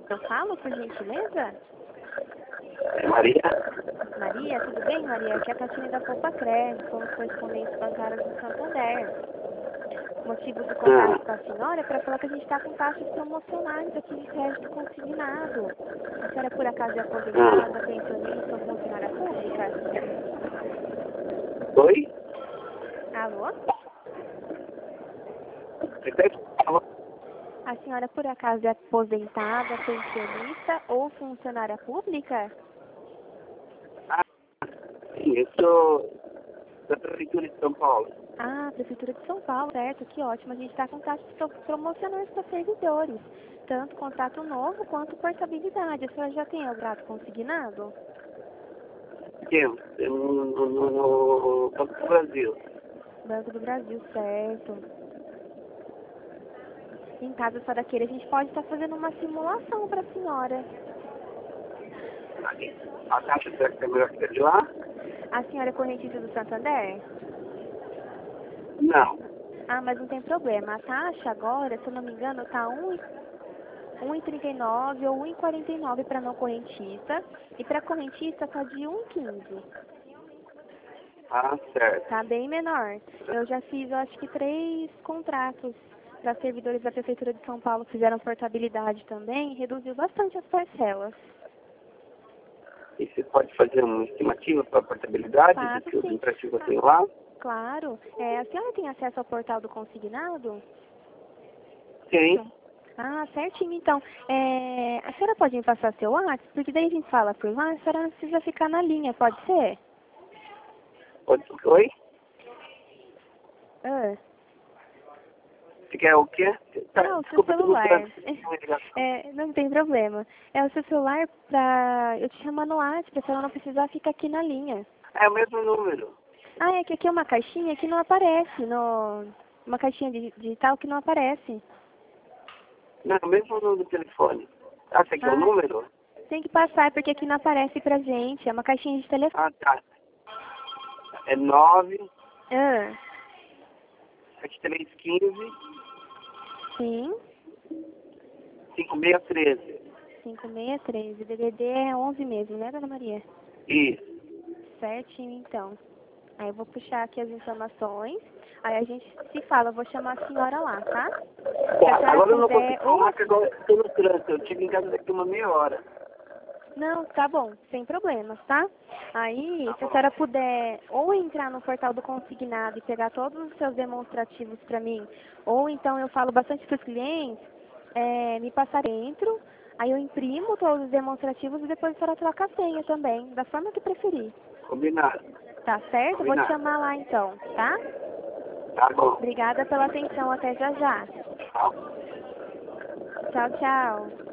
Eu falo, por gentileza? Maria? Maria, tudo bem, Maria? Aqui é a Tatiana da Poupa Crédito, somos correspondentes bancários do Santander. O motivo do contato com a senhora é para falar que a gente está com taxas promocionais aqui de crédito consignado. A senhora, por acaso, é aposentada, pensionista ou funcionária pública? Oi? Alô? Repete, por favor. A senhora, por acaso, é aposentada, pensionista ou funcionária pública? Sim, eu sou da Prefeitura de São Paulo. Ah, Prefeitura de São Paulo, certo, que ótimo. A gente está com taxas promocionais para servidores, tanto contrato novo quanto portabilidade. A senhora já tem o grado consignado? Temos, no Banco do Brasil. Banco do Brasil, certo. Em caso a senhora queira, a gente pode estar fazendo uma simulação para a senhora. A taxa será que é melhor que a de lá? A senhora é correntista do Santander? Não. Ah, mas não tem problema. A taxa agora, se eu não me engano, está 1,39 ou 1,49 para não correntista. E para correntista está de 1,15. Ah, certo. Tá bem menor. Eu já fiz, eu acho que 3 contratos para servidores da Prefeitura de São Paulo que fizeram portabilidade também e reduziu bastante as parcelas. E você pode fazer uma estimativa para a portabilidade Faço, do que o sim. imperativo eu tenho lá? Claro. A senhora tem acesso ao portal do consignado? Sim. Ah, certinho, então. A senhora pode me passar seu WhatsApp? Porque daí a gente fala por lá, a senhora não precisa ficar na linha, pode ser? Oi? Ah. Você quer o quê? Tá, Não, o seu desculpa, celular. uma ligação. Não tem problema. É o seu celular pra eu te chamar no WhatsApp, pra senhora não precisar ficar aqui na linha. É o mesmo número. Ah, é que aqui é uma caixinha que não aparece, uma caixinha digital que não aparece. Não, o mesmo número do telefone. Ah, você quer o Ah, número? tem que passar, porque aqui não aparece pra gente. É uma caixinha de telefone. Ah, tá. É 9 Ah, 7315 sim. 5613. 5613. DDD é 11 mesmo, né, dona Maria? Isso. Certinho, então. Aí eu vou puxar aqui as informações. Aí a gente se fala, eu vou chamar a senhora lá, tá? Se a Tá, senhora agora eu não puder, consigo falar porque agora eu estou no trânsito. Eu chego em casa daqui uma meia hora. Não, tá bom, sem problemas, tá? Aí, se a senhora puder ou entrar no portal do consignado e pegar todos os seus demonstrativos para mim, ou então eu falo bastante para os clientes, me passar dentro, aí eu imprimo todos os demonstrativos e depois a senhora troca a senha também, da forma que preferir. Combinado. Tá certo? Eu vou te Combinado. chamar lá então, tá? Tá bom. Obrigada pela atenção, até já já. Tchau. Tchau, tchau.